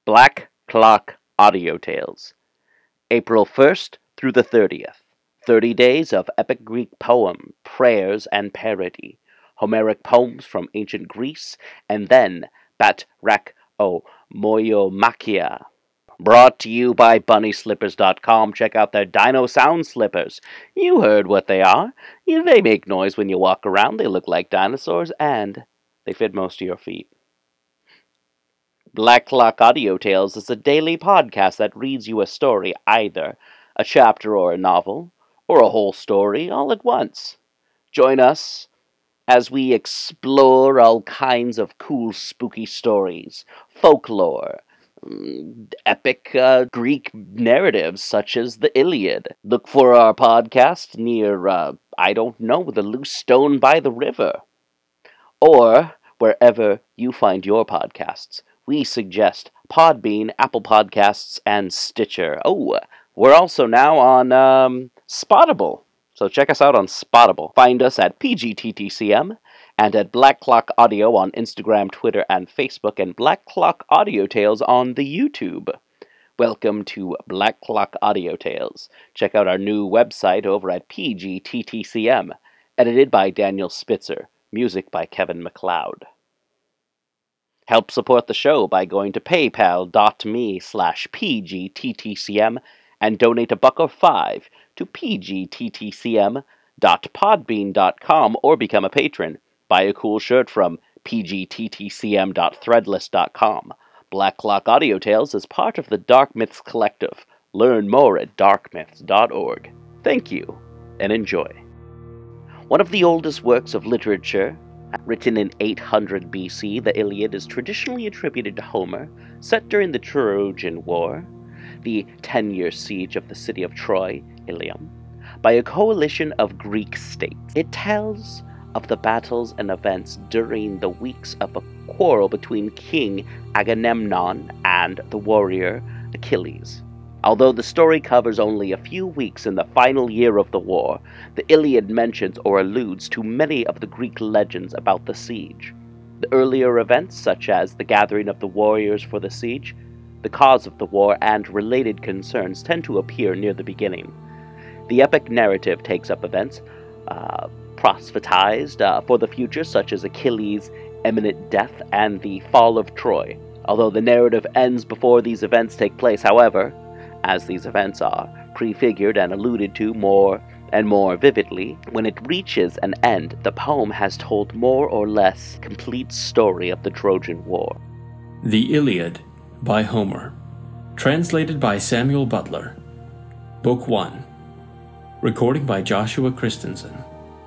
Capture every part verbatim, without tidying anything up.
Black Clock Audio Tales, April first through the thirtieth. Thirty days of epic Greek poem, prayers, and parody. Homeric poems from ancient Greece, and then Batrak-o-Moyomachia. Brought to you by bunny slippers dot com. Check out their Dino Sound Slippers. You heard what they are. Yeah, they make noise when you walk around. They look like dinosaurs, and they fit most of your feet. Black Clock Audio Tales is a daily podcast that reads you a story, either a chapter or a novel, or a whole story all at once. Join us as we explore all kinds of cool, spooky stories, folklore, mm, epic uh, Greek narratives such as the Iliad. Look for our podcast near, uh, I don't know, the loose stone by the river, or wherever you find your podcasts. We suggest Podbean, Apple Podcasts, and Stitcher. Oh, we're also now on um, Spottable. So check us out on Spottable. Find us at P G T T C M and at Black Clock Audio on Instagram, Twitter, and Facebook, and Black Clock Audio Tales on the YouTube. Welcome to Black Clock Audio Tales. Check out our new website over at P G T T C M. Edited by Daniel Spitzer. Music by Kevin MacLeod. Help support the show by going to paypal.me slash pgttcm and donate a buck or five to pgttcm.podbean dot com or become a patron. Buy a cool shirt from pgttcm dot threadless dot com. Black Clock Audio Tales is part of the Dark Myths Collective. Learn more at dark myths dot org. Thank you, and enjoy. One of the oldest works of literature, written in eight hundred B C, the Iliad is traditionally attributed to Homer, set during the Trojan War, the ten-year siege of the city of Troy, Ilium, by a coalition of Greek states. It tells of the battles and events during the weeks of a quarrel between King Agamemnon and the warrior Achilles. Although the story covers only a few weeks in the final year of the war, the Iliad mentions or alludes to many of the Greek legends about the siege. The earlier events, such as the gathering of the warriors for the siege, the cause of the war, and related concerns, tend to appear near the beginning. The epic narrative takes up events uh, prophetized uh, for the future, such as Achilles' imminent death and the fall of Troy. Although the narrative ends before these events take place, however, as these events are prefigured and alluded to more and more vividly, when it reaches an end, the poem has told more or less complete story of the Trojan War. The Iliad by Homer. Translated by Samuel Butler. Book one. Recording by Joshua Christensen.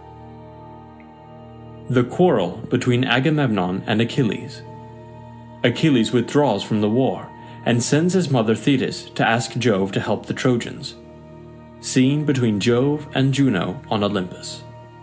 The quarrel between Agamemnon and Achilles. Achilles withdraws from the war and sends his mother Thetis to ask Jove to help the Trojans. Scene between Jove and Juno on Olympus.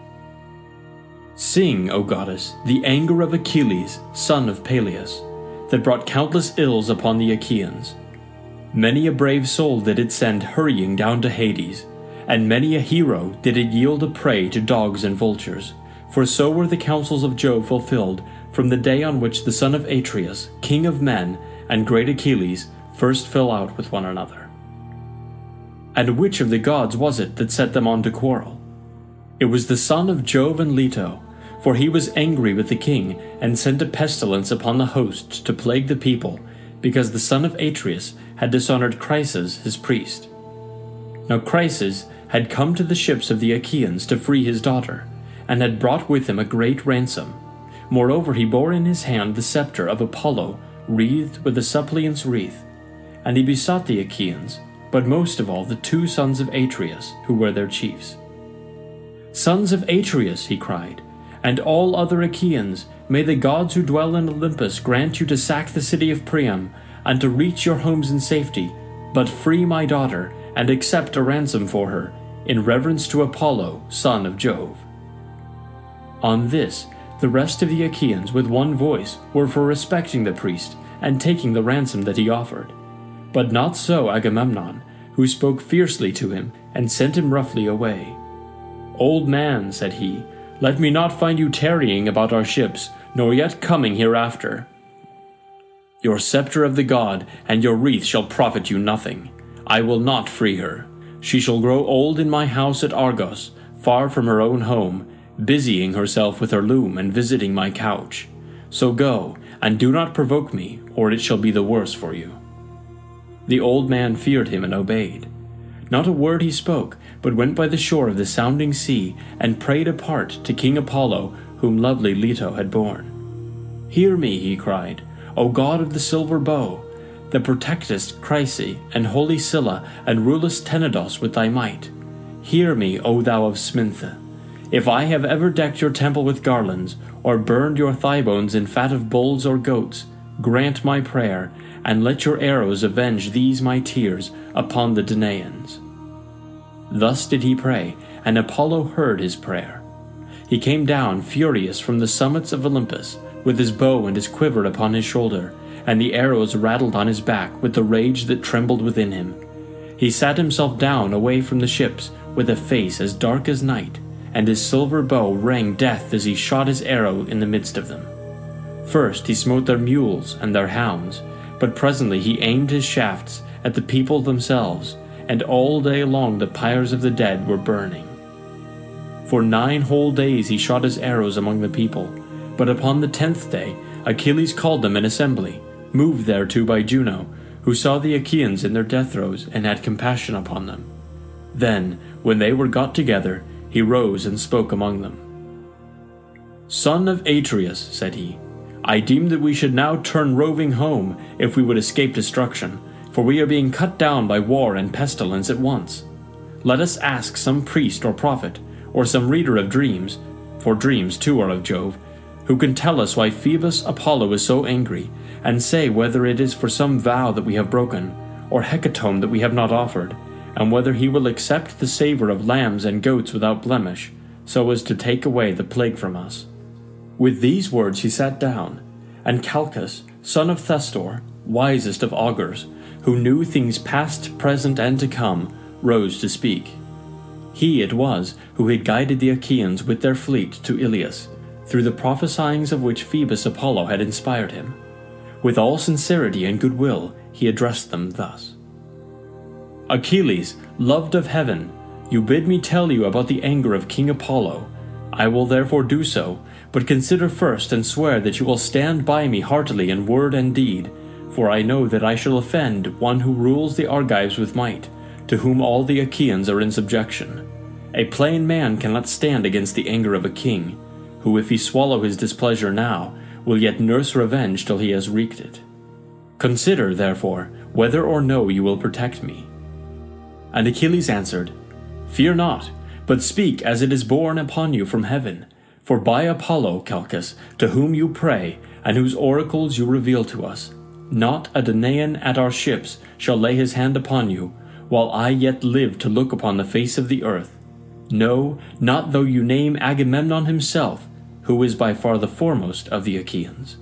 Sing, O goddess, the anger of Achilles, son of Peleus, that brought countless ills upon the Achaeans. Many a brave soul did it send hurrying down to Hades, and many a hero did it yield a prey to dogs and vultures, for so were the counsels of Jove fulfilled from the day on which the son of Atreus, king of men, and great Achilles first fell out with one another. And which of the gods was it that set them on to quarrel? It was the son of Jove and Leto, for he was angry with the king, and sent a pestilence upon the hosts to plague the people, because the son of Atreus had dishonored Chryses his priest. Now Chryses had come to the ships of the Achaeans to free his daughter, and had brought with him a great ransom. Moreover, he bore in his hand the scepter of Apollo, wreathed with the suppliant's wreath, and he besought the Achaeans, but most of all the two sons of Atreus, who were their chiefs. Sons of Atreus, he cried, and all other Achaeans, may the gods who dwell in Olympus grant you to sack the city of Priam, and to reach your homes in safety, but free my daughter, and accept a ransom for her, in reverence to Apollo, son of Jove. On this, the rest of the Achaeans with one voice were for respecting the priest and taking the ransom that he offered. But not so Agamemnon, who spoke fiercely to him and sent him roughly away. Old man, said he, let me not find you tarrying about our ships, nor yet coming hereafter. Your scepter of the god and your wreath shall profit you nothing. I will not free her. She shall grow old in my house at Argos, far from her own home, busying herself with her loom and visiting my couch. So go, and do not provoke me, or it shall be the worse for you." The old man feared him and obeyed. Not a word he spoke, but went by the shore of the sounding sea, and prayed apart to King Apollo, whom lovely Leto had borne. "Hear me," he cried, "O god of the silver bow, that protectest Chryse and holy Scylla, and rulest Tenedos with thy might. Hear me, O thou of Sminthe. If I have ever decked your temple with garlands, or burned your thigh bones in fat of bulls or goats, grant my prayer, and let your arrows avenge these my tears upon the Danaans." Thus did he pray, and Apollo heard his prayer. He came down furious from the summits of Olympus, with his bow and his quiver upon his shoulder, and the arrows rattled on his back with the rage that trembled within him. He sat himself down away from the ships, with a face as dark as night, and his silver bow rang death as he shot his arrow in the midst of them. First he smote their mules and their hounds, but presently he aimed his shafts at the people themselves, and all day long the pyres of the dead were burning. For nine whole days he shot his arrows among the people, but upon the tenth day Achilles called them in assembly, moved thereto by Juno, who saw the Achaeans in their death throes and had compassion upon them. Then, when they were got together, he rose and spoke among them. "Son of Atreus," said he, "I deem that we should now turn roving home, if we would escape destruction, for we are being cut down by war and pestilence at once. Let us ask some priest or prophet, or some reader of dreams, for dreams too are of Jove, who can tell us why Phoebus Apollo is so angry, and say whether it is for some vow that we have broken, or hecatomb that we have not offered, and whether he will accept the savour of lambs and goats without blemish, so as to take away the plague from us." With these words he sat down, and Calchas, son of Thestor, wisest of augurs, who knew things past, present, and to come, rose to speak. He it was who had guided the Achaeans with their fleet to Ilius, through the prophesyings of which Phoebus Apollo had inspired him. With all sincerity and goodwill he addressed them thus. "Achilles, loved of heaven, you bid me tell you about the anger of King Apollo. I will therefore do so, but consider first and swear that you will stand by me heartily in word and deed, for I know that I shall offend one who rules the Argives with might, to whom all the Achaeans are in subjection. A plain man cannot stand against the anger of a king, who, if he swallow his displeasure now, will yet nurse revenge till he has wreaked it. Consider, therefore, whether or no you will protect me." And Achilles answered, "Fear not, but speak as it is borne upon you from heaven. For by Apollo, Calchas, to whom you pray, and whose oracles you reveal to us, not a Danaan at our ships shall lay his hand upon you, while I yet live to look upon the face of the earth. No, not though you name Agamemnon himself, who is by far the foremost of the Achaeans."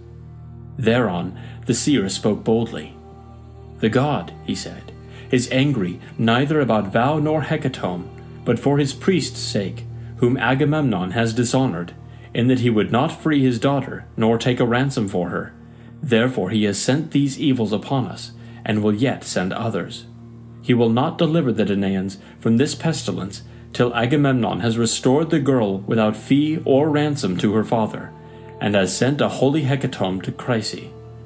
Thereon the seer spoke boldly. "The god," he said, "is angry neither about vow nor hecatomb, but for his priest's sake, whom Agamemnon has dishonored, in that he would not free his daughter, nor take a ransom for her. Therefore he has sent these evils upon us, and will yet send others. He will not deliver the Danaans from this pestilence till Agamemnon has restored the girl without fee or ransom to her father, and has sent a holy hecatomb to Chryse.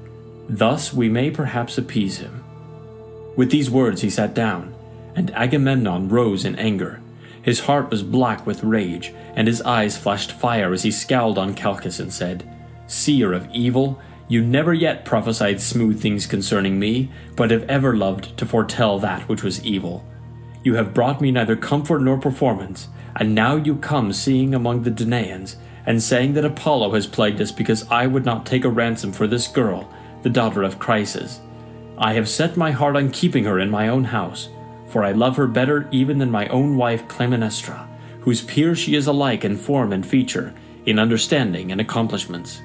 Thus we may perhaps appease him." With these words he sat down, and Agamemnon rose in anger. His heart was black with rage, and his eyes flashed fire as he scowled on Calchas and said, "Seer of evil, you never yet prophesied smooth things concerning me, but have ever loved to foretell that which was evil. You have brought me neither comfort nor performance, and now you come seeing among the Danaans, and saying that Apollo has plagued us because I would not take a ransom for this girl, the daughter of Chryses. I have set my heart on keeping her in my own house, for I love her better even than my own wife Clytemnestra, whose peer she is alike in form and feature, in understanding and accomplishments.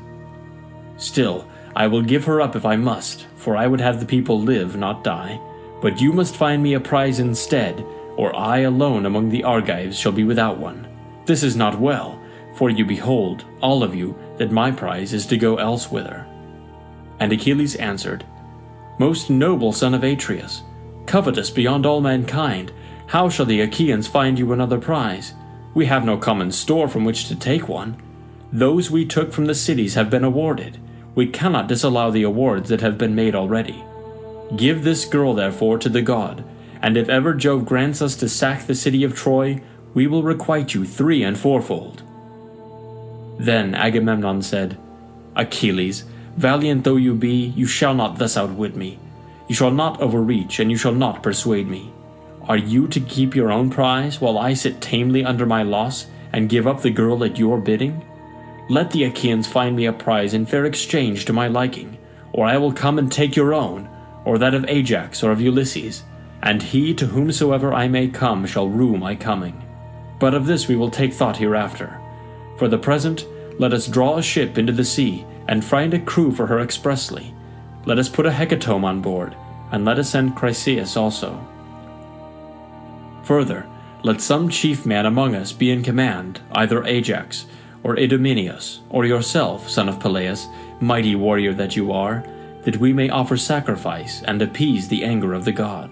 Still, I will give her up if I must, for I would have the people live, not die. But you must find me a prize instead, or I alone among the Argives shall be without one. This is not well, for you behold, all of you, that my prize is to go elsewhither." And Achilles answered, most noble son of Atreus, covetous beyond all mankind, how shall the Achaeans find you another prize? We have no common store from which to take one. Those we took from the cities have been awarded. We cannot disallow the awards that have been made already. Give this girl, therefore, to the god, and if ever Jove grants us to sack the city of Troy, we will requite you three and fourfold." Then Agamemnon said, "Achilles, valiant though you be, you shall not thus outwit me. You shall not overreach, and you shall not persuade me. Are you to keep your own prize, while I sit tamely under my loss, and give up the girl at your bidding? Let the Achaeans find me a prize in fair exchange to my liking, or I will come and take your own, or that of Ajax or of Ulysses, and he to whomsoever I may come shall rue my coming. But of this we will take thought hereafter. For the present, let us draw a ship into the sea, and find a crew for her expressly. Let us put a hecatomb on board, and let us send Chryseis also. Further, let some chief man among us be in command, either Ajax, or Idomeneus, or yourself, son of Peleus, mighty warrior that you are, that we may offer sacrifice and appease the anger of the god."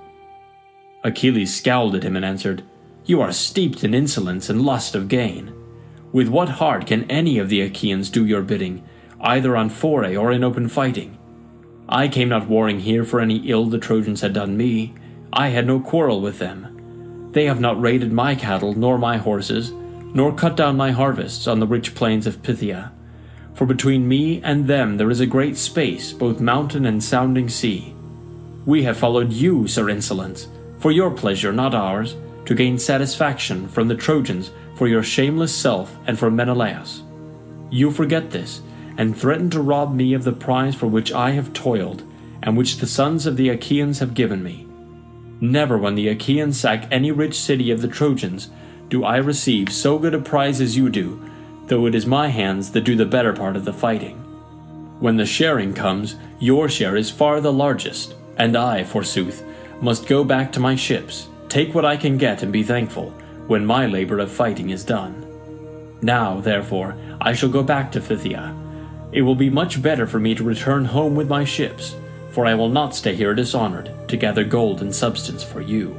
Achilles scowled at him and answered, "You are steeped in insolence and lust of gain. With what heart can any of the Achaeans do your bidding, either on foray or in open fighting? I came not warring here for any ill the Trojans had done me. I had no quarrel with them. They have not raided my cattle nor my horses, nor cut down my harvests on the rich plains of Phthia. For between me and them there is a great space, both mountain and sounding sea. We have followed you, Sir Insolence, for your pleasure, not ours, to gain satisfaction from the Trojans for your shameless self and for Menelaus. You forget this, and threaten to rob me of the prize for which I have toiled, and which the sons of the Achaeans have given me. Never when the Achaeans sack any rich city of the Trojans do I receive so good a prize as you do, though it is my hands that do the better part of the fighting. When the sharing comes, your share is far the largest, and I, forsooth, must go back to my ships, take what I can get and be thankful, when my labor of fighting is done. Now, therefore, I shall go back to Phthia. It will be much better for me to return home with my ships, for I will not stay here dishonored to gather gold and substance for you."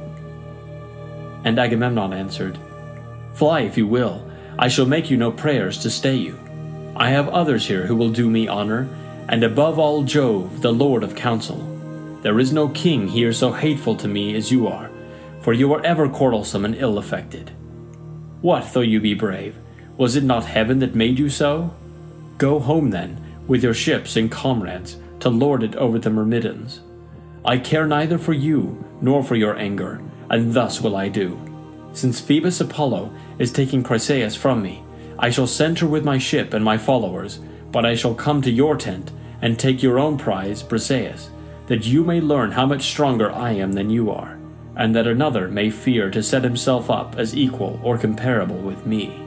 And Agamemnon answered, "Fly if you will. I shall make you no prayers to stay you. I have others here who will do me honor, and above all Jove, the Lord of counsel. There is no king here so hateful to me as you are, for you are ever quarrelsome and ill-affected. What though you be brave? Was it not heaven that made you so? Go home then, with your ships and comrades, to lord it over the Myrmidons. I care neither for you nor for your anger, and thus will I do. Since Phoebus Apollo is taking Chryseis from me, I shall send her with my ship and my followers, but I shall come to your tent and take your own prize, Briseis, that you may learn how much stronger I am than you are, and that another may fear to set himself up as equal or comparable with me."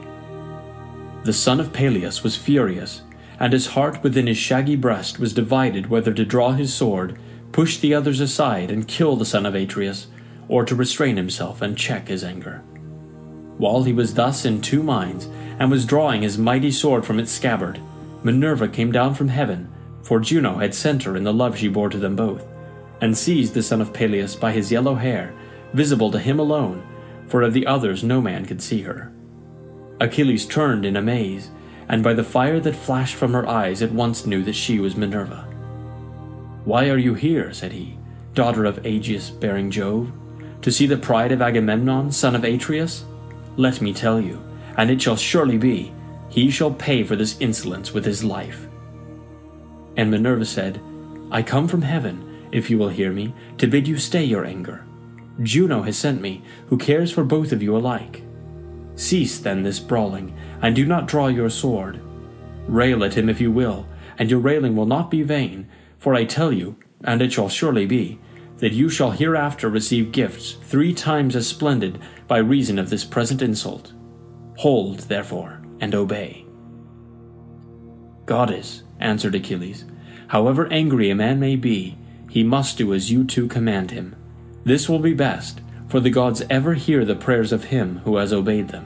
The son of Peleus was furious, and his heart within his shaggy breast was divided whether to draw his sword, push the others aside, and kill the son of Atreus, or to restrain himself and check his anger. While he was thus in two minds, and was drawing his mighty sword from its scabbard, Minerva came down from heaven, for Juno had sent her in the love she bore to them both, and seized the son of Peleus by his yellow hair, visible to him alone, for of the others no man could see her. Achilles turned in amaze, and by the fire that flashed from her eyes at once knew that she was Minerva. "Why are you here," said he, "daughter of Aegeus-bearing Jove? To see the pride of Agamemnon, son of Atreus? Let me tell you, and it shall surely be, he shall pay for this insolence with his life." And Minerva said, "I come from heaven, if you will hear me, to bid you stay your anger. Juno has sent me, who cares for both of you alike. Cease then this brawling, and do not draw your sword. Rail at him if you will, and your railing will not be vain, for I tell you, and it shall surely be, that you shall hereafter receive gifts three times as splendid by reason of this present insult. Hold, therefore, and obey." "Goddess," answered Achilles, "however angry a man may be, he must do as you two command him. This will be best, for the gods ever hear the prayers of him who has obeyed them."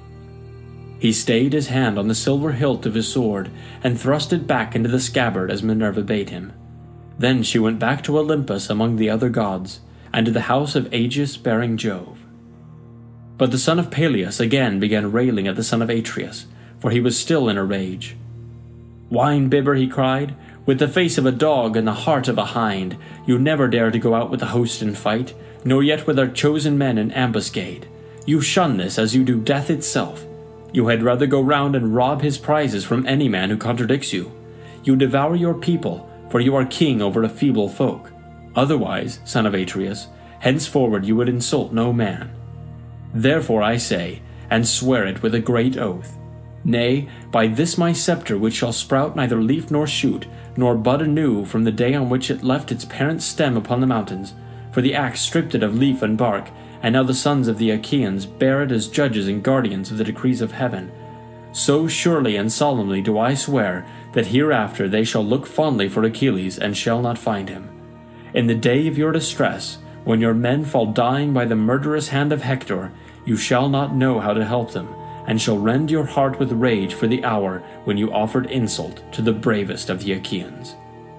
He stayed his hand on the silver hilt of his sword, and thrust it back into the scabbard as Minerva bade him. Then she went back to Olympus among the other gods, and to the house of Aegis bearing Jove. But the son of Peleus again began railing at the son of Atreus, for he was still in a rage. "Wine bibber," he cried, "with the face of a dog and the heart of a hind, you never dare to go out with the host in fight, nor yet with our chosen men in ambuscade. You shun this as you do death itself. You had rather go round and rob his prizes from any man who contradicts you. You devour your people, for you are king over a feeble folk. Otherwise, son of Atreus, henceforward you would insult no man. Therefore I say, and swear it with a great oath, nay, by this my scepter which shall sprout neither leaf nor shoot, nor bud anew from the day on which it left its parent stem upon the mountains, for the axe stripped it of leaf and bark, and now the sons of the Achaeans bear it as judges and guardians of the decrees of heaven. So surely and solemnly do I swear that hereafter they shall look fondly for Achilles and shall not find him. In the day of your distress, when your men fall dying by the murderous hand of Hector, you shall not know how to help them, and shall rend your heart with rage for the hour when you offered insult to the bravest of the Achaeans."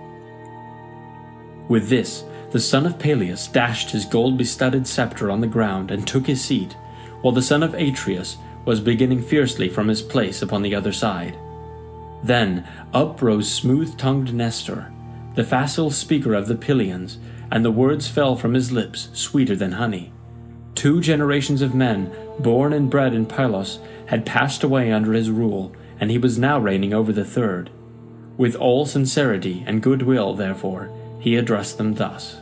With this, the son of Peleus dashed his gold-bestudded scepter on the ground and took his seat, while the son of Atreus was beginning fiercely from his place upon the other side. Then up rose smooth-tongued Nestor, the facile speaker of the Pylians, and the words fell from his lips sweeter than honey. Two generations of men, born and bred in Pylos, had passed away under his rule, and he was now reigning over the third. With all sincerity and goodwill, therefore, he addressed them thus.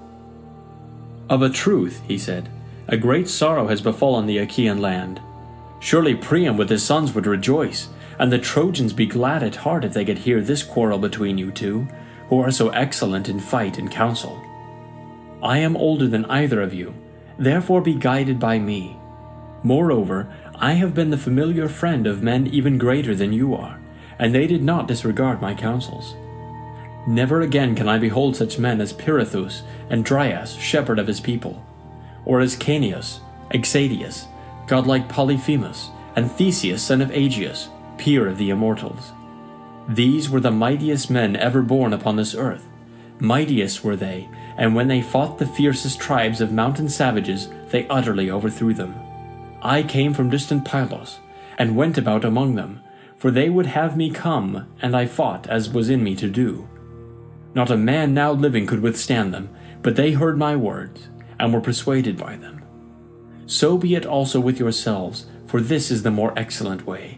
"Of a truth," he said, "a great sorrow has befallen the Achaean land. Surely Priam with his sons would rejoice, and the Trojans be glad at heart if they could hear this quarrel between you two, who are so excellent in fight and counsel. I am older than either of you, therefore be guided by me. Moreover, I have been the familiar friend of men even greater than you are, and they did not disregard my counsels. Never again can I behold such men as Pirithous and Dryas, shepherd of his people, or as Caeneus, Exadius, godlike Polyphemus, and Theseus son of Aegeus, peer of the immortals. These were the mightiest men ever born upon this earth. Mightiest were they, and when they fought the fiercest tribes of mountain savages, they utterly overthrew them. I came from distant Pylos, and went about among them, for they would have me come, and I fought as was in me to do. Not a man now living could withstand them, but they heard my words, and were persuaded by them. So be it also with yourselves, for this is the more excellent way.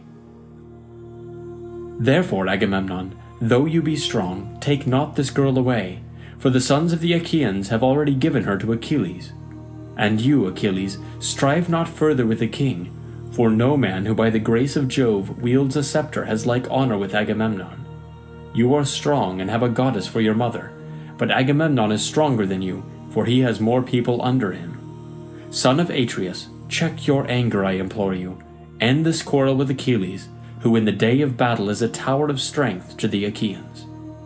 Therefore, Agamemnon, though you be strong, take not this girl away, for the sons of the Achaeans have already given her to Achilles. And you, Achilles, strive not further with the king, for no man who by the grace of Jove wields a scepter has like honor with Agamemnon. You are strong and have a goddess for your mother, but Agamemnon is stronger than you, for he has more people under him. Son of Atreus, check your anger, I implore you. End this quarrel with Achilles, who in the day of battle is a tower of strength to the Achaeans."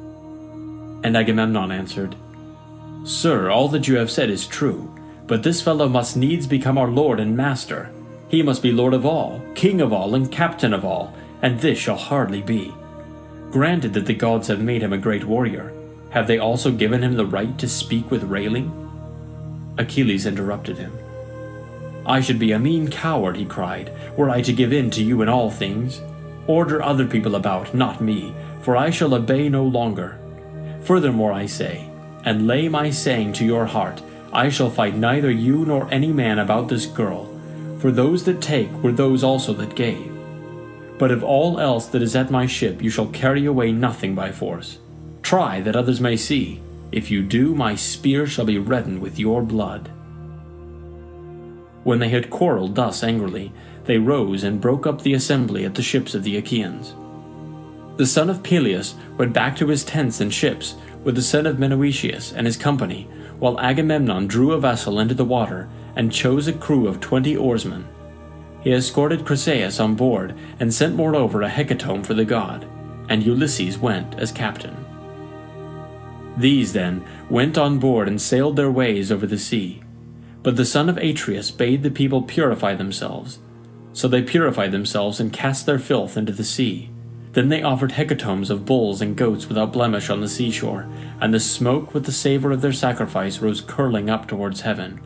And Agamemnon answered, "Sir, all that you have said is true, but this fellow must needs become our lord and master. He must be lord of all, king of all, and captain of all, and this shall hardly be. Granted that the gods have made him a great warrior, have they also given him the right to speak with railing?" Achilles interrupted him. "I should be a mean coward," he cried, "were I to give in to you in all things. Order other people about, not me, for I shall obey no longer. Furthermore I say, and lay my saying to your heart, I shall fight neither you nor any man about this girl, for those that take were those also that gave. But of all else that is at my ship you shall carry away nothing by force. Try that others may see. If you do, my spear shall be reddened with your blood." When they had quarreled thus angrily, they rose and broke up the assembly at the ships of the Achaeans. The son of Peleus went back to his tents and ships with the son of Menoetius and his company, while Agamemnon drew a vessel into the water and chose a crew of twenty oarsmen. He escorted Chryseis on board and sent moreover a hecatomb for the god, and Ulysses went as captain. These then went on board and sailed their ways over the sea. But the son of Atreus bade the people purify themselves. So they purified themselves and cast their filth into the sea. Then they offered hecatombs of bulls and goats without blemish on the seashore, and the smoke with the savor of their sacrifice rose curling up towards heaven.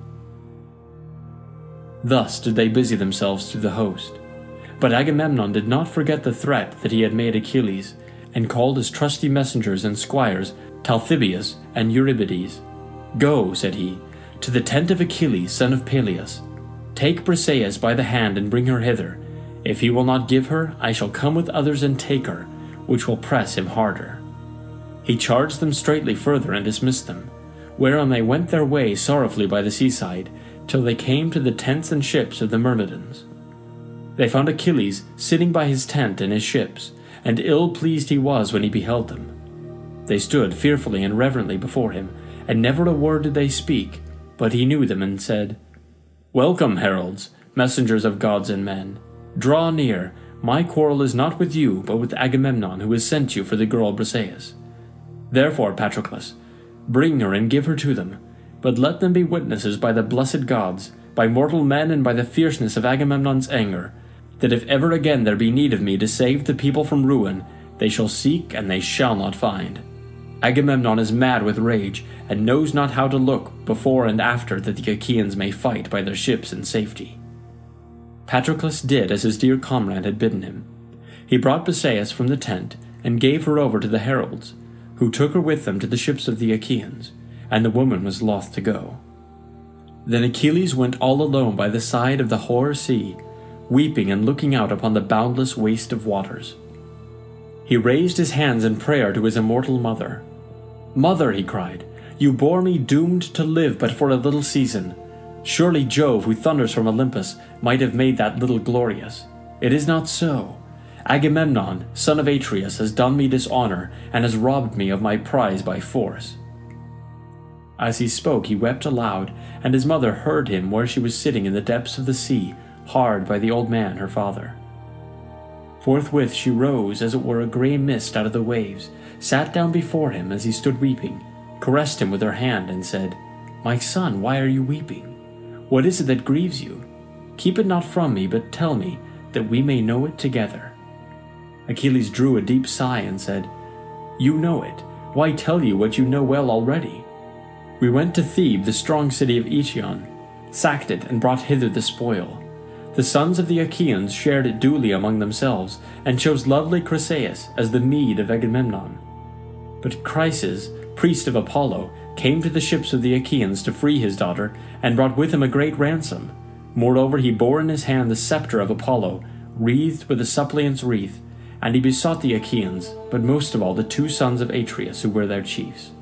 Thus did they busy themselves through the host. But Agamemnon did not forget the threat that he had made Achilles, and called his trusty messengers and squires, Talthybius and Eurybides. "Go," said he, "to the tent of Achilles, son of Peleus. Take Briseis by the hand and bring her hither. If he will not give her, I shall come with others and take her, which will press him harder." He charged them straightly further and dismissed them, whereon they went their way sorrowfully by the seaside, till they came to the tents and ships of the Myrmidons. They found Achilles sitting by his tent and his ships, and ill pleased he was when he beheld them. They stood fearfully and reverently before him, and never a word did they speak, but he knew them and said, "Welcome, heralds, messengers of gods and men. Draw near. My quarrel is not with you, but with Agamemnon, who has sent you for the girl Briseis. Therefore, Patroclus, bring her and give her to them, but let them be witnesses by the blessed gods, by mortal men and by the fierceness of Agamemnon's anger, that if ever again there be need of me to save the people from ruin, they shall seek and they shall not find. Agamemnon is mad with rage, and knows not how to look before and after that the Achaeans may fight by their ships in safety." Patroclus did as his dear comrade had bidden him. He brought Briseis from the tent, and gave her over to the heralds, who took her with them to the ships of the Achaeans, and the woman was loth to go. Then Achilles went all alone by the side of the hoar sea, weeping and looking out upon the boundless waste of waters. He raised his hands in prayer to his immortal mother. "Mother," he cried, "you bore me doomed to live but for a little season. Surely Jove, who thunders from Olympus, might have made that little glorious. It is not so. Agamemnon, son of Atreus, has done me dishonor, and has robbed me of my prize by force." As he spoke he wept aloud, and his mother heard him where she was sitting in the depths of the sea, hard by the old man her father. Forthwith she rose as it were a grey mist out of the waves, sat down before him as he stood weeping, caressed him with her hand, and said, "My son, why are you weeping? What is it that grieves you? Keep it not from me, but tell me, that we may know it together." Achilles drew a deep sigh and said, "You know it. Why tell you what you know well already? We went to Thebe, the strong city of Eetion, sacked it, and brought hither the spoil. The sons of the Achaeans shared it duly among themselves, and chose lovely Chryseis as the meed of Agamemnon. But Chryses, priest of Apollo, came to the ships of the Achaeans to free his daughter, and brought with him a great ransom. Moreover, he bore in his hand the scepter of Apollo, wreathed with a suppliant's wreath, and he besought the Achaeans, but most of all the two sons of Atreus, who were their chiefs.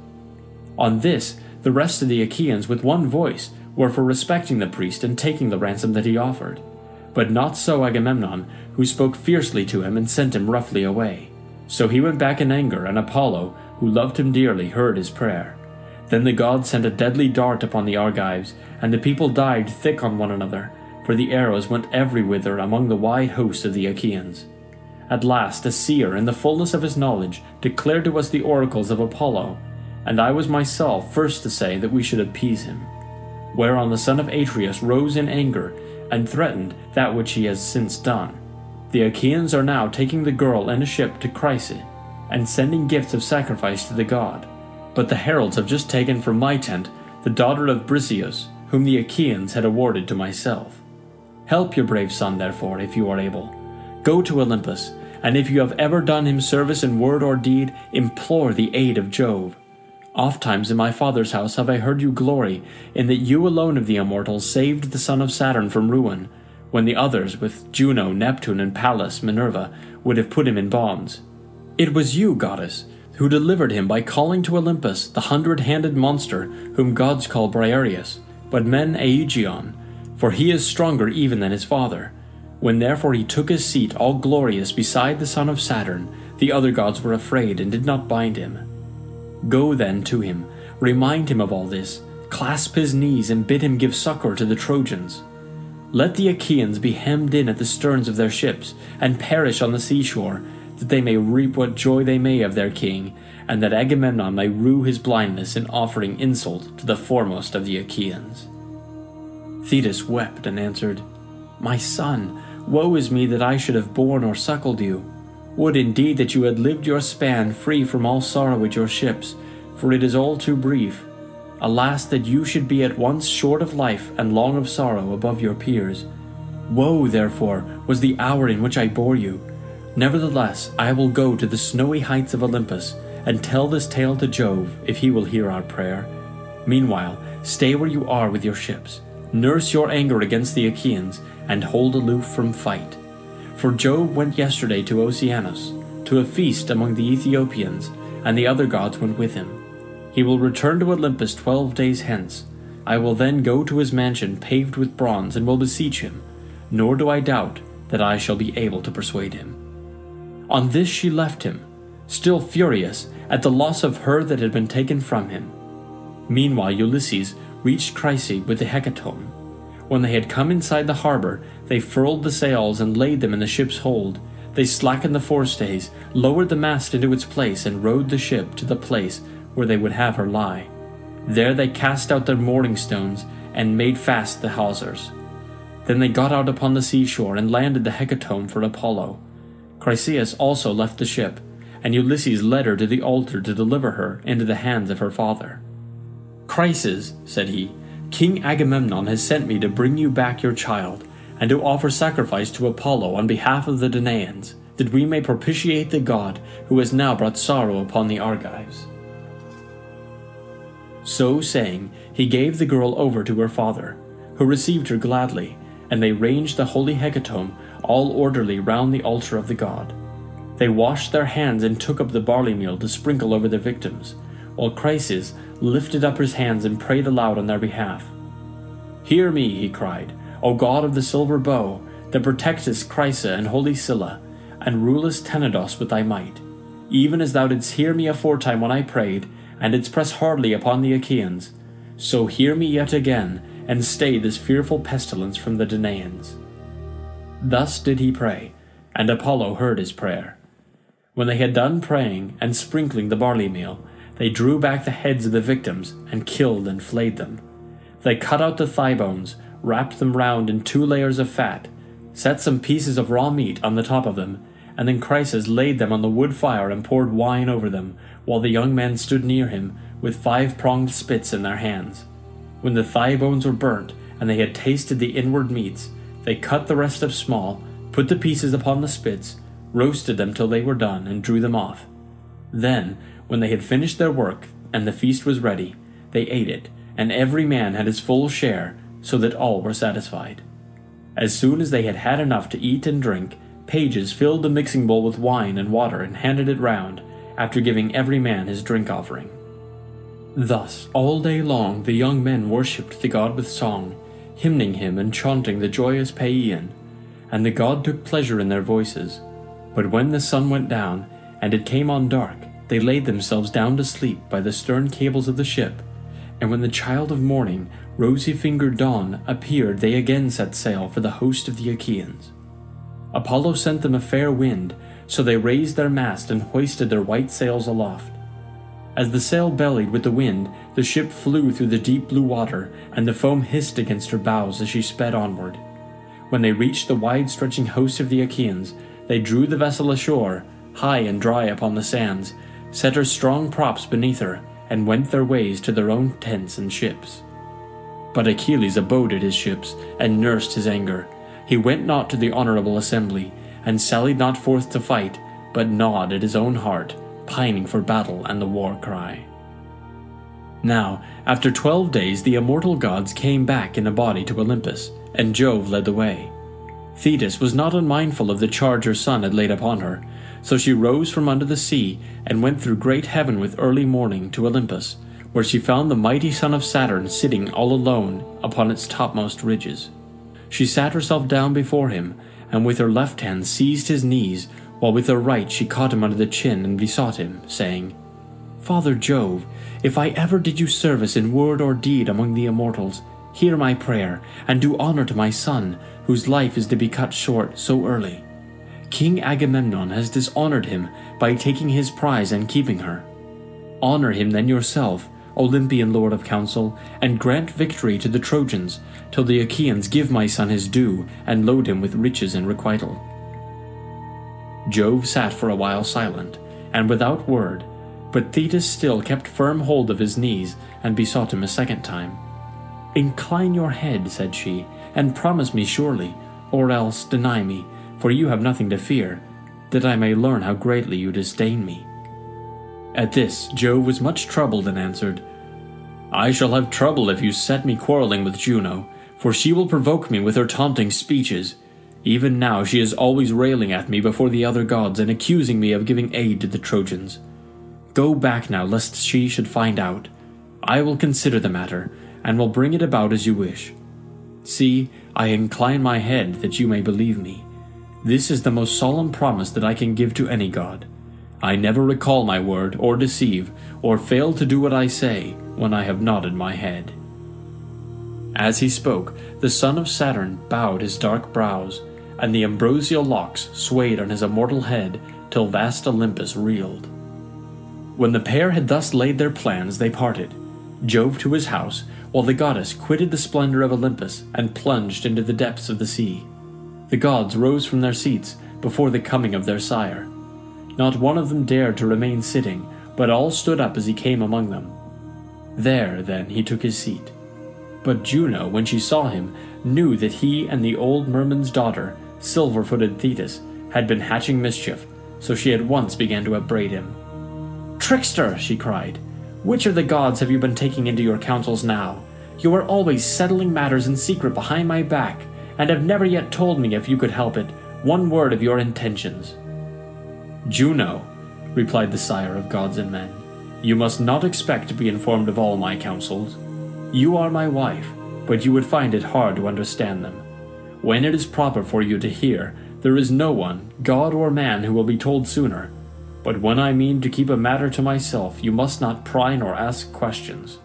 On this, the rest of the Achaeans with one voice were for respecting the priest and taking the ransom that he offered. But not so Agamemnon, who spoke fiercely to him and sent him roughly away. So he went back in anger, and Apollo, who loved him dearly, heard his prayer. Then the gods sent a deadly dart upon the Argives, and the people died thick on one another, for the arrows went everywhither among the wide host of the Achaeans. At last a seer, in the fullness of his knowledge, declared to us the oracles of Apollo, and I was myself first to say that we should appease him. Whereon the son of Atreus rose in anger, and threatened that which he has since done. The Achaeans are now taking the girl in a ship to Chryse, and sending gifts of sacrifice to the god. But the heralds have just taken from my tent the daughter of Briseis, whom the Achaeans had awarded to myself. Help your brave son, therefore, if you are able. Go to Olympus, and if you have ever done him service in word or deed, implore the aid of Jove. Ofttimes in my father's house have I heard you glory in that you alone of the immortals saved the son of Saturn from ruin, when the others, with Juno, Neptune, and Pallas, Minerva, would have put him in bonds. It was you, goddess, who delivered him by calling to Olympus the hundred-handed monster whom gods call Briareus, but men Aegion, for he is stronger even than his father. When therefore he took his seat all glorious beside the son of Saturn, the other gods were afraid and did not bind him. Go then to him, remind him of all this, clasp his knees and bid him give succor to the Trojans. Let the Achaeans be hemmed in at the sterns of their ships, and perish on the seashore, that they may reap what joy they may of their king, and that Agamemnon may rue his blindness in offering insult to the foremost of the Achaeans." Thetis wept and answered, "My son, woe is me that I should have borne or suckled you. Would indeed that you had lived your span free from all sorrow at your ships, for it is all too brief. Alas, that you should be at once short of life and long of sorrow above your peers. Woe, therefore, was the hour in which I bore you. Nevertheless, I will go to the snowy heights of Olympus, and tell this tale to Jove, if he will hear our prayer. Meanwhile, stay where you are with your ships. Nurse your anger against the Achaeans, and hold aloof from fight. For Jove went yesterday to Oceanus, to a feast among the Ethiopians, and the other gods went with him. He will return to Olympus twelve days hence. I will then go to his mansion paved with bronze, and will beseech him, nor do I doubt that I shall be able to persuade him." On this she left him, still furious at the loss of her that had been taken from him. Meanwhile Ulysses reached Chryse with the hecatomb. When they had come inside the harbor, they furled the sails and laid them in the ship's hold. They slackened the forestays, lowered the mast into its place, and rowed the ship to the place where they would have her lie. There they cast out their mooring stones and made fast the hawsers. Then they got out upon the seashore and landed the hecatomb for Apollo. Chryseis also left the ship, and Ulysses led her to the altar to deliver her into the hands of her father. "Chryses," said he, "King Agamemnon has sent me to bring you back your child, and to offer sacrifice to Apollo on behalf of the Danaans, that we may propitiate the god who has now brought sorrow upon the Argives." So saying, he gave the girl over to her father, who received her gladly, and they ranged the holy hecatomb all orderly round the altar of the god. They washed their hands and took up the barley meal to sprinkle over their victims, while Chryses lifted up his hands and prayed aloud on their behalf. "Hear me," he cried, "O God of the silver bow, that protectest Chrysa and holy Scylla, and rulest Tenedos with thy might, even as thou didst hear me aforetime when I prayed, and didst press hardly upon the Achaeans, so hear me yet again, and stay this fearful pestilence from the Danaans." Thus did he pray, and Apollo heard his prayer. When they had done praying and sprinkling the barley meal, they drew back the heads of the victims and killed and flayed them. They cut out the thigh bones, wrapped them round in two layers of fat, set some pieces of raw meat on the top of them, and then Chryses laid them on the wood fire and poured wine over them, while the young men stood near him with five-pronged spits in their hands. When the thigh bones were burnt, and they had tasted the inward meats, they cut the rest up small, put the pieces upon the spits, roasted them till they were done, and drew them off. Then, when they had finished their work, and the feast was ready, they ate it, and every man had his full share, so that all were satisfied. As soon as they had had enough to eat and drink, pages filled the mixing bowl with wine and water and handed it round, after giving every man his drink offering. Thus, all day long the young men worshipped the god with song, hymning him and chanting the joyous paean, and the god took pleasure in their voices. But when the sun went down, and it came on dark, they laid themselves down to sleep by the stern cables of the ship, and when the child of morning, rosy-fingered dawn, appeared, they again set sail for the host of the Achaeans. Apollo sent them a fair wind, so they raised their mast and hoisted their white sails aloft. As the sail bellied with the wind, the ship flew through the deep blue water, and the foam hissed against her bows as she sped onward. When they reached the wide-stretching host of the Achaeans, they drew the vessel ashore, high and dry upon the sands, set her strong props beneath her, and went their ways to their own tents and ships. But Achilles abode at his ships, and nursed his anger. He went not to the honourable assembly, and sallied not forth to fight, but gnawed at his own heart, pining for battle and the war cry. Now, after twelve days the immortal gods came back in a body to Olympus, and Jove led the way. Thetis was not unmindful of the charge her son had laid upon her, so she rose from under the sea, and went through great heaven with early morning to Olympus, where she found the mighty son of Saturn sitting all alone upon its topmost ridges. She sat herself down before him, and with her left hand seized his knees, while with her right she caught him under the chin and besought him, saying, "Father Jove, if I ever did you service in word or deed among the immortals, hear my prayer, and do honor to my son, whose life is to be cut short so early. King Agamemnon has dishonored him by taking his prize and keeping her. Honor him then yourself, Olympian lord of counsel, and grant victory to the Trojans, till the Achaeans give my son his due, and load him with riches and requital." Jove sat for a while silent, and without word, but Thetis still kept firm hold of his knees, and besought him a second time. "Incline your head," said she, "and promise me surely, or else deny me, for you have nothing to fear, that I may learn how greatly you disdain me." At this Jove was much troubled, and answered, "I shall have trouble if you set me quarreling with Juno, for she will provoke me with her taunting speeches. Even now she is always railing at me before the other gods, and accusing me of giving aid to the Trojans. Go back now, lest she should find out. I will consider the matter, and will bring it about as you wish. See, I incline my head that you may believe me. This is the most solemn promise that I can give to any god. I never recall my word, or deceive, or fail to do what I say when I have nodded my head." As he spoke, the son of Saturn bowed his dark brows, and the ambrosial locks swayed on his immortal head till vast Olympus reeled. When the pair had thus laid their plans, they parted, Jove to his house, while the goddess quitted the splendor of Olympus and plunged into the depths of the sea. The gods rose from their seats before the coming of their sire. Not one of them dared to remain sitting, but all stood up as he came among them. There, then, he took his seat. But Juno, when she saw him, knew that he and the old merman's daughter, silver-footed Thetis, had been hatching mischief, so she at once began to upbraid him. "Trickster!" she cried. "Which of the gods have you been taking into your counsels now? You are always settling matters in secret behind my back, and have never yet told me, if you could help it, one word of your intentions." "Juno," replied the sire of gods and men, "you must not expect to be informed of all my counsels. You are my wife, but you would find it hard to understand them. When it is proper for you to hear, there is no one, god or man, who will be told sooner. But when I mean to keep a matter to myself, you must not pry nor ask questions."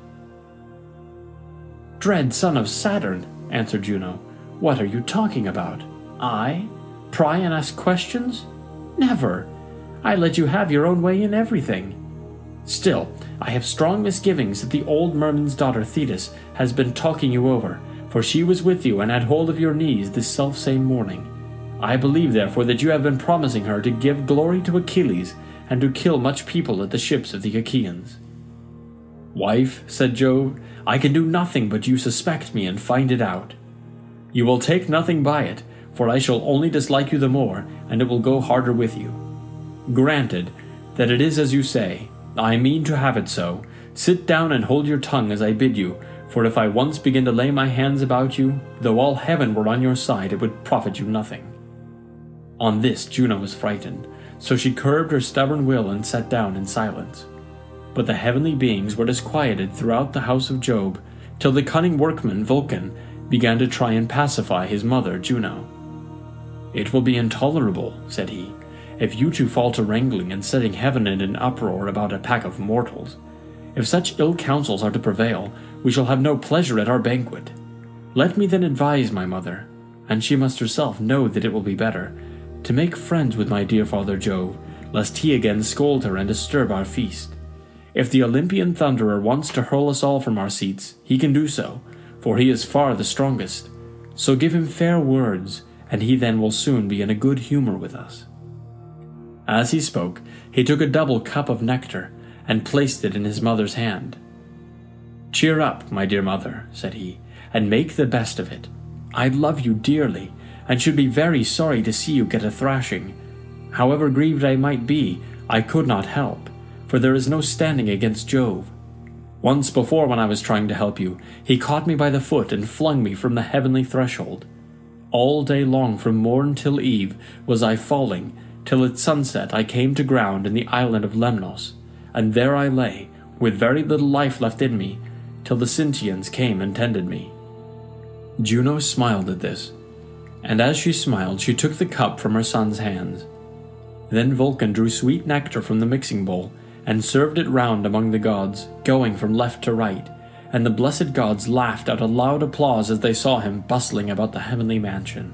"Dread son of Saturn," answered Juno, "what are you talking about? I? Pry and ask questions? Never! I let you have your own way in everything. Still, I have strong misgivings that the old merman's daughter Thetis has been talking you over, for she was with you and had hold of your knees this selfsame morning. I believe, therefore, that you have been promising her to give glory to Achilles, and to kill much people at the ships of the Achaeans." "Wife," said Jove, "I can do nothing but you suspect me and find it out. You will take nothing by it, for I shall only dislike you the more, and it will go harder with you. Granted that it is as you say, I mean to have it so. Sit down and hold your tongue as I bid you, for if I once begin to lay my hands about you, though all heaven were on your side, it would profit you nothing." On this Juno was frightened, so she curbed her stubborn will and sat down in silence. But the heavenly beings were disquieted throughout the house of Jove, till the cunning workman Vulcan began to try and pacify his mother Juno. "It will be intolerable," said he, "if you two fall to wrangling and setting heaven in an uproar about a pack of mortals. If such ill counsels are to prevail, we shall have no pleasure at our banquet. Let me then advise my mother, and she must herself know that it will be better, to make friends with my dear father Jove, lest he again scold her and disturb our feast. If the Olympian thunderer wants to hurl us all from our seats, he can do so, for he is far the strongest. So give him fair words, and he then will soon be in a good humor with us." As he spoke, he took a double cup of nectar, and placed it in his mother's hand. "Cheer up, my dear mother," said he, "and make the best of it. I love you dearly, and should be very sorry to see you get a thrashing. However grieved I might be, I could not help, for there is no standing against Jove. Once before, when I was trying to help you, he caught me by the foot and flung me from the heavenly threshold. All day long from morn till eve was I falling, till at sunset I came to ground in the island of Lemnos, and there I lay, with very little life left in me, till the Sintians came and tended me." Juno smiled at this, and as she smiled she took the cup from her son's hands. Then Vulcan drew sweet nectar from the mixing bowl, and served it round among the gods, going from left to right, and the blessed gods laughed out a loud applause as they saw him bustling about the heavenly mansion.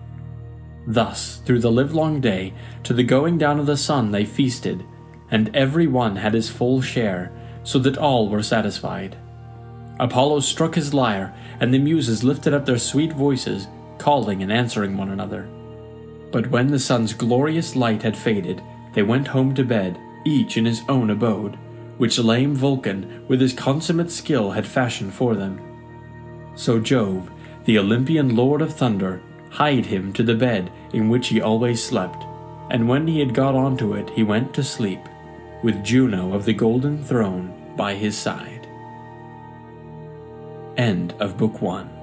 Thus, through the livelong day, to the going down of the sun they feasted, and every one had his full share, so that all were satisfied. Apollo struck his lyre, and the muses lifted up their sweet voices, calling and answering one another. But when the sun's glorious light had faded, they went home to bed, each in his own abode, which lame Vulcan with his consummate skill had fashioned for them. So Jove, the Olympian lord of thunder, hied him to the bed in which he always slept, and when he had got onto it he went to sleep, with Juno of the golden throne by his side. End of Book One.